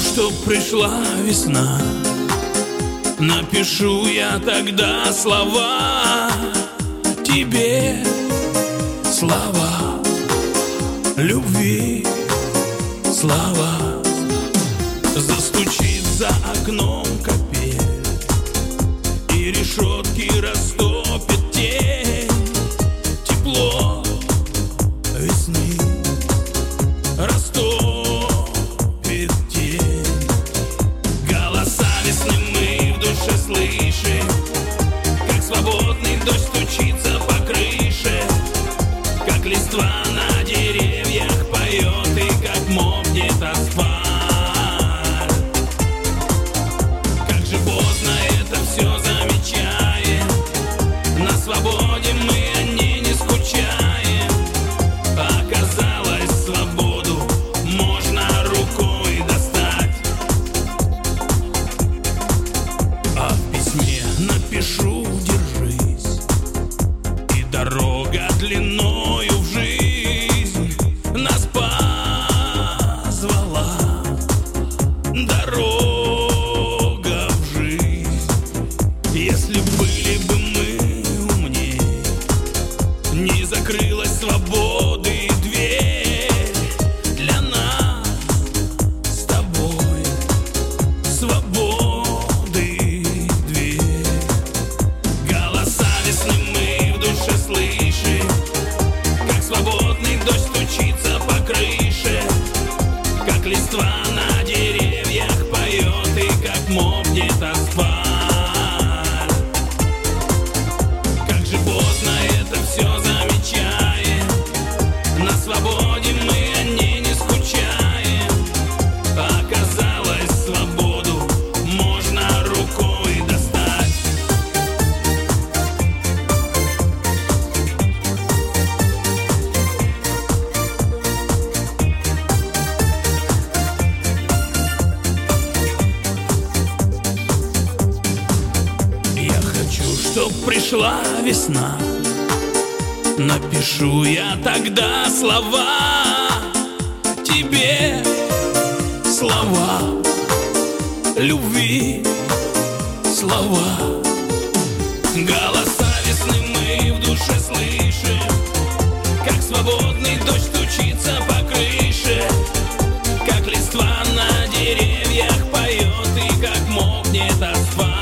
чтоб пришла весна. Напишу я тогда слова тебе, слова любви, слова. Застучит за окном капель, и решетки растопит тень. Тепло весны растопит тень. Голоса весны мы в душе слышим, как свободный дождь стучится по крыше, как листва на деревьях поет и как мокнет асфальт. Как же поздно это все замечаем, на свободе мы о ней не скучаем. Оказалось, свободу можно рукой достать. А в письме напишу: держись, и дорога длиною в жизнь нас позвала. Дорога в жизнь. Если были бы мы умней, не закрылась свободы дверь для нас с тобой. Свободы дверь. Голоса весны мы в душе слышим, как свободный дождь стучится по крыше, как листва на деревьях поет и как мокнет асфальт. Как же поздно это все замечаем, на свободе мы о ней не скучаем. Оказалось, свободу можно рукой достать. Я хочу, чтоб пришла весна. Напишу я тогда слова тебе, слова любви, слова. Голоса весны мы в душе слышим, как свободный дождь стучится по крыше, как листва на деревьях поет и как мокнет асфальт.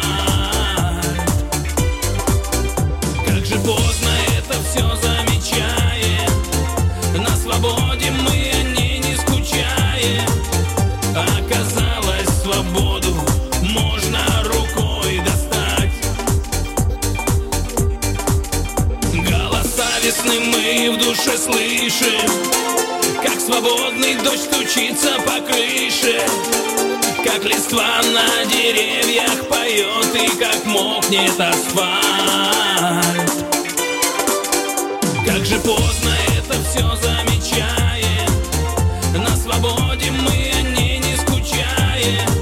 Как же поздно это все замечаем, на свободе мы о ней не скучаем. Оказалось, свободу можно рукой достать. Голоса весны мы в душе слышим, как свободный дождь стучится по крыше, как листва на деревьях поет и как мокнет асфальт. Как же поздно это все замечаем, на свободе мы о ней не скучаем.